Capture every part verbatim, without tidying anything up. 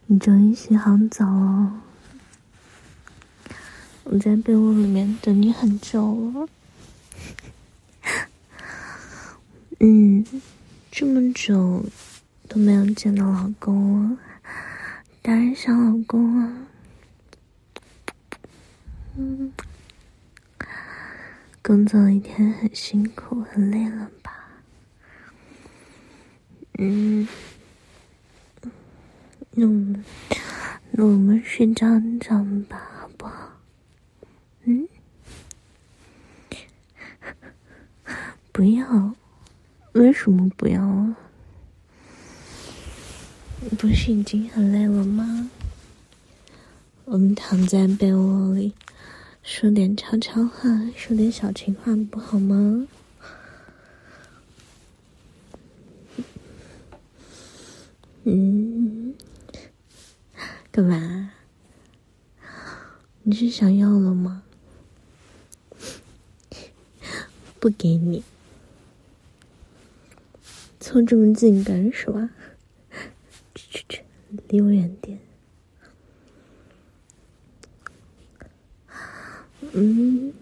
你终于洗好澡了，我在被窝里面等你很久了。嗯，这么久都没有见到老公了，当然想老公了。嗯，工作了一天很辛苦很累了吧？嗯，那我们那我们睡觉觉吧，好不好？嗯，不要，为什么不要啊？不是已经很累了吗？我们躺在被窝里，说点悄悄话，说点小情话，不好吗？嗯，干嘛？你是想要了吗？不给你，凑这么近干什么？去去去，离我远点。嗯，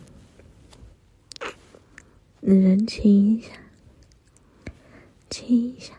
人亲一下，亲一下。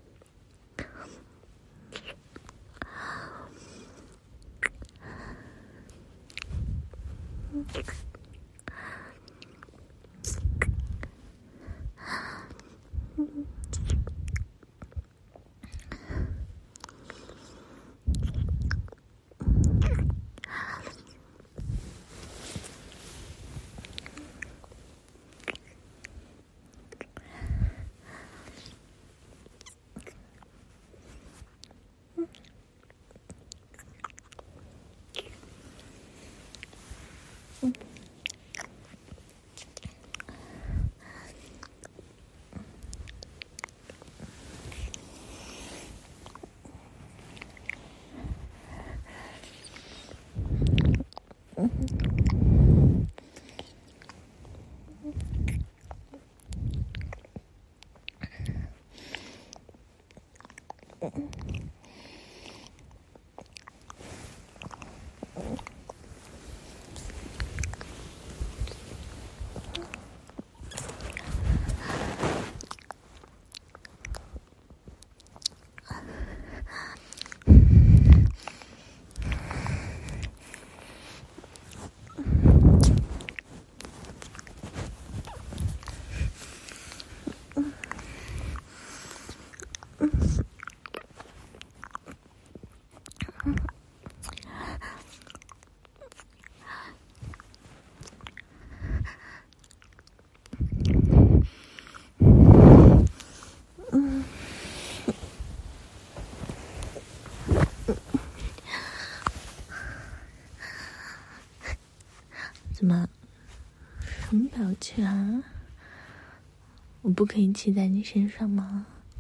怎么？什么表情啊？我不可以骑在你身上吗？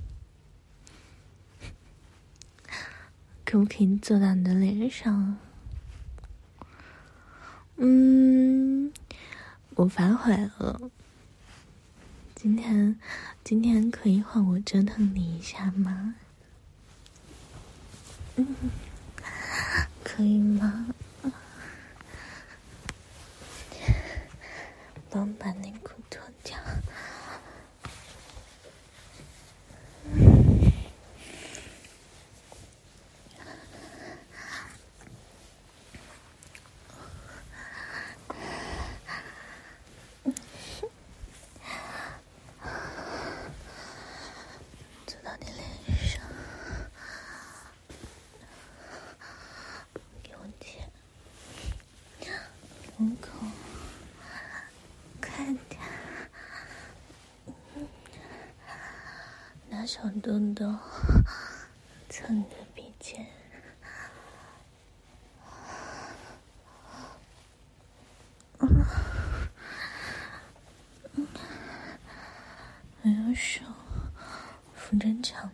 可不可以坐到你的脸上？嗯，我反悔了。今天，今天可以换我折腾你一下吗？嗯，可以吗？帮我把内裤脱掉。坐到你脸上，给我舔，门口，快点，拿小豆豆蹭你的鼻尖。还有手扶着墙，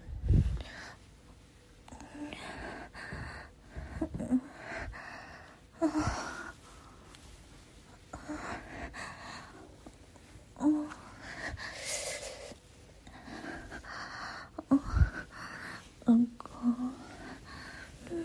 老公，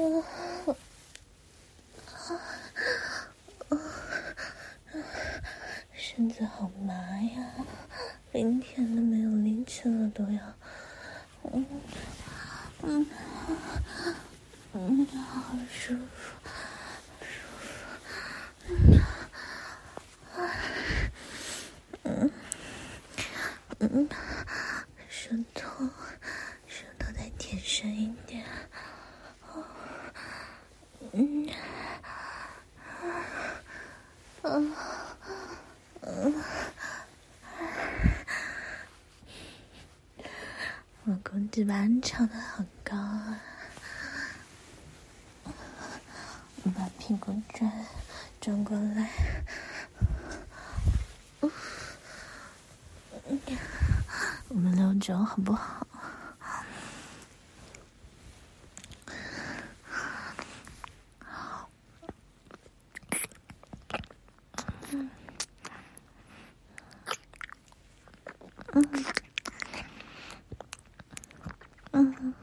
身子好麻呀，连天都没有力气了都要。嗯嗯嗯，好舒服，舒服。嗯嗯，舌头，舌头再舔深一点。哦，嗯，嗯嗯。我公鸡巴唱得好高啊！我把屁股转转过来，我们溜脚好不好？嗯嗯嗯。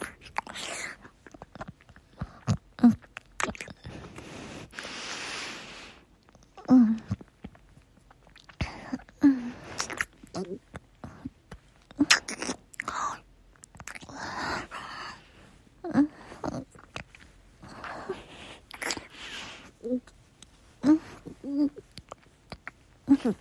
嗯嗯嗯嗯嗯嗯嗯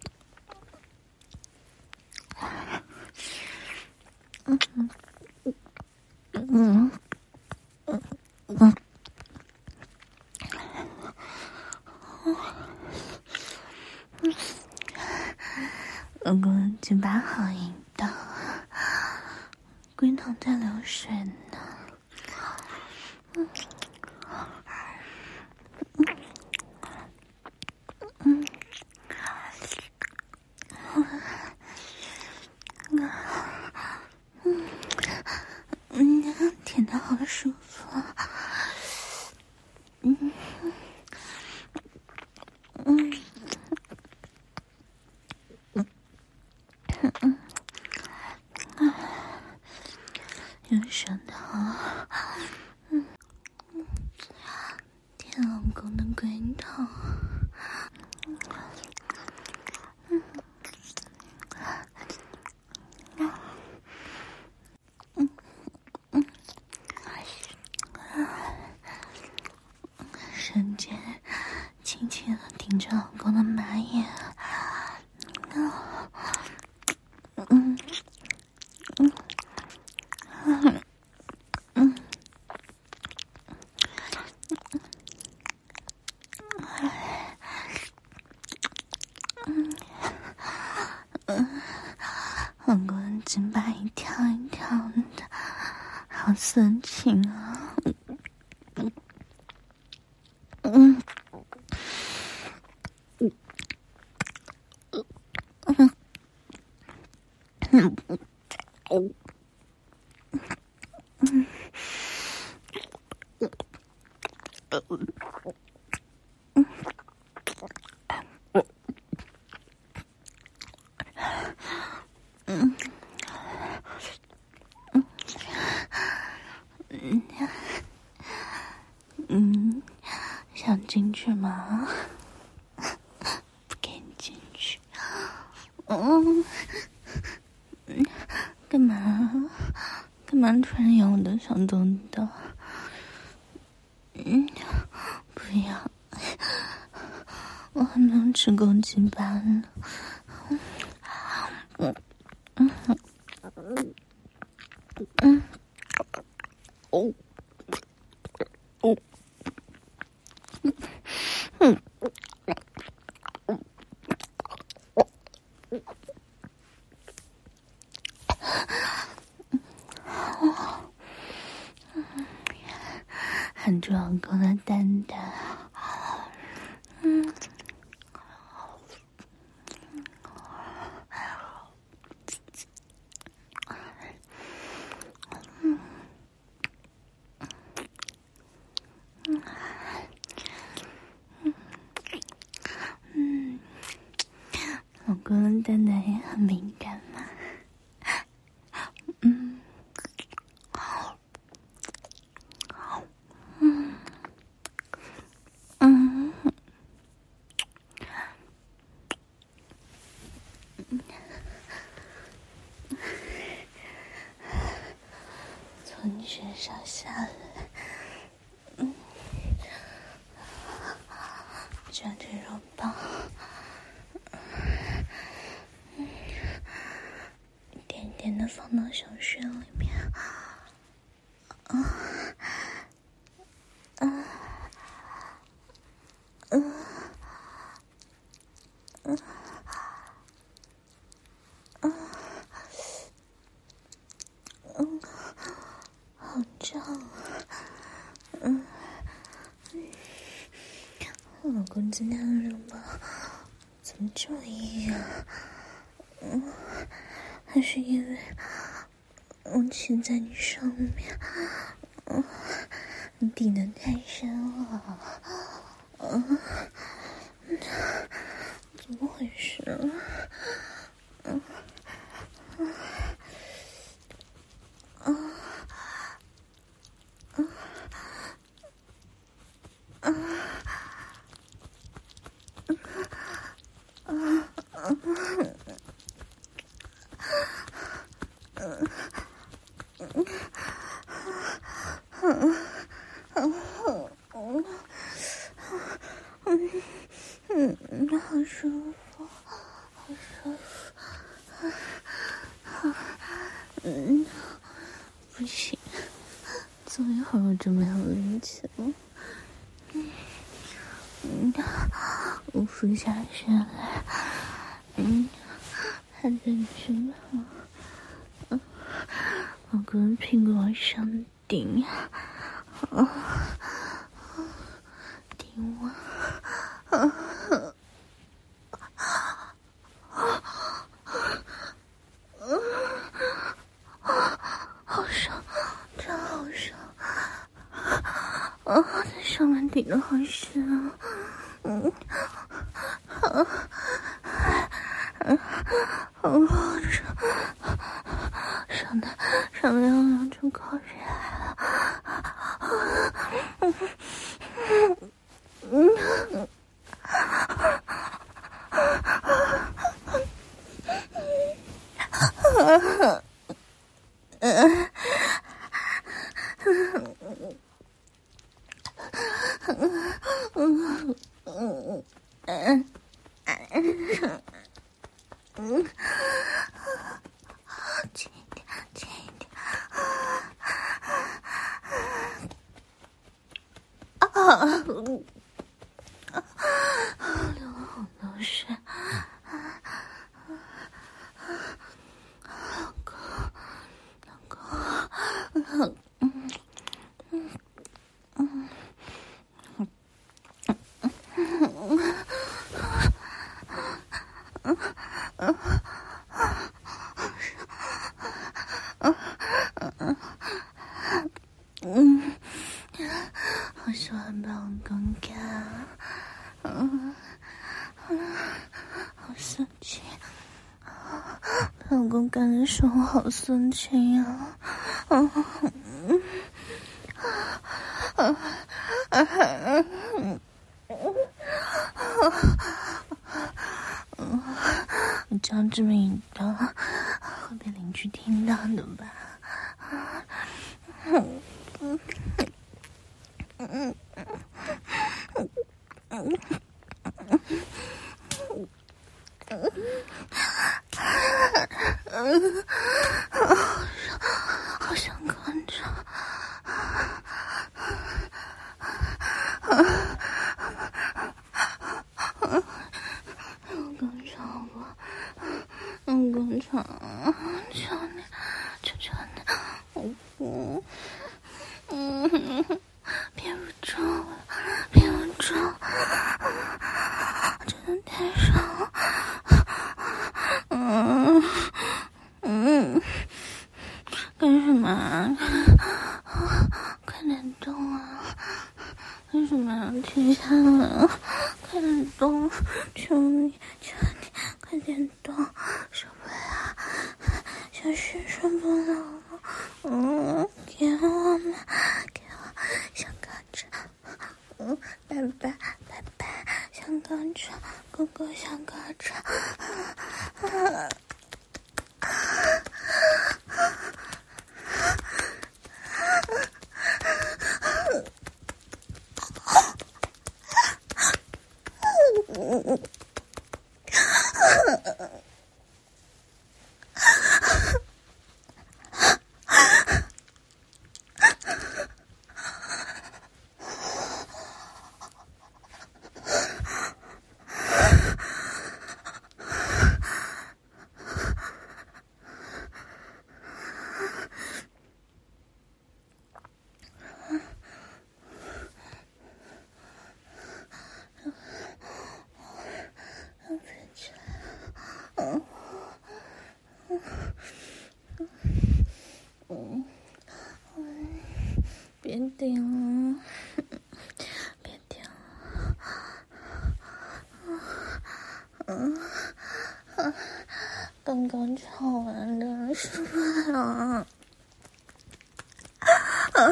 嗯嗯，老公嘴巴好淫荡，龟头在流水呢。嗯嗯嗯嗯，舔得好舒服啊！嗯嗯嗯嗯嗯，用舌头，嗯嗯，舔老公的龟头。嗯嗯嗯，瞬间轻轻地顶着老公的马眼，嗯嗯嗯嗯嗯，老公嘴巴一跳一跳的，好色情啊！嗯嗯嗯嗯嗯嗯嗯嗯嗯，想进去吗？不给你进去。嗯，干嘛？干嘛突然咬我的小豆豆？嗯，不要，我还没有吃够鸡巴呢。嗯嗯嗯嗯哦哦嗯含住老公的蛋蛋，嗯。嗯，老公的蛋蛋也很敏感嘛。嗯， 从你身上下来，嗯，将这肉棒，嗯，一点点的放到小穴里面，啊，啊，嗯，嗯，嗯，嗯，好胀啊，嗯，我老公今天的肉棒怎么这么硬啊？嗯，还是因为我骑在你上面，嗯，你顶得太深了，嗯，怎么回事啊？嗯，嗯，嗯，嗯，嗯，嗯，嗯，嗯，好舒服，好舒服，嗯，不行，坐一会儿我就没有力气了。嗯，我俯下身来，嗯，看着你身旁，嗯，我跟屁股往上顶，啊，顶我，啊，好爽，真好爽，啊，在上面顶的好深啊，嗯，啊，嗯，好好爽，爽的爽的要流出口水来了，嗯嗯嗯。轻一点，轻一点。啊！流了好多水。老公，老公，老公，嗯嗯嗯嗯嗯嗯嗯，好喜欢被老公干啊！嗯嗯，好色情啊！被老公干的时候好色情啊！嗯嗯啊啊啊嗯嗯，我讲这么一段，会被邻居听到的吧？嗯嗯嗯嗯嗯，好想看着。我刚吵过，我刚吵，求你，求求你，我嗯，憋不住了，憋不住，真的太爽了，嗯嗯，干什么啊？快点动啊！为什么要停下来啊？快点动！求你，求你，快点动！受不了，小雪受不了了。嗯，给我嘛，给我小高潮。嗯，拜拜拜拜，小高潮，哥哥小高潮。啊啊啊顶了，别顶了。嗯嗯，刚刚吵完的是吧？啊啊！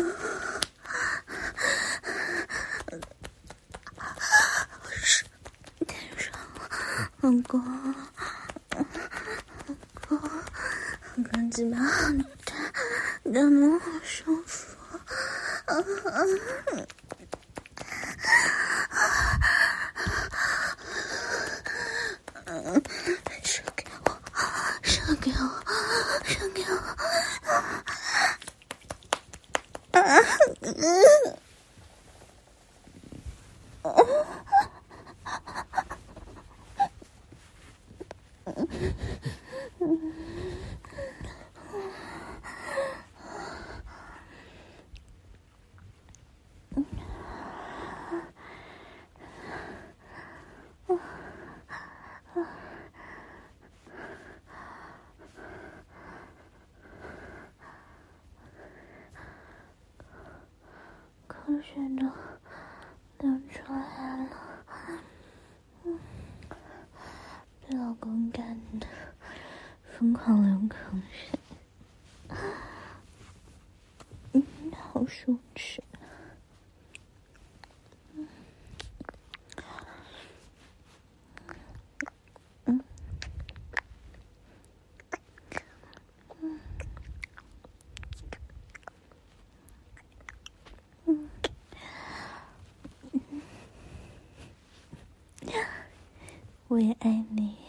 是天上，老公，老公，老公鸡巴好大，真的好舒服。啊啊！嗯，射给我，射给我，射给我！啊！嗯。口水都流出来了，嗯，被老公干的疯狂流口水，嗯，好羞耻。我也爱你。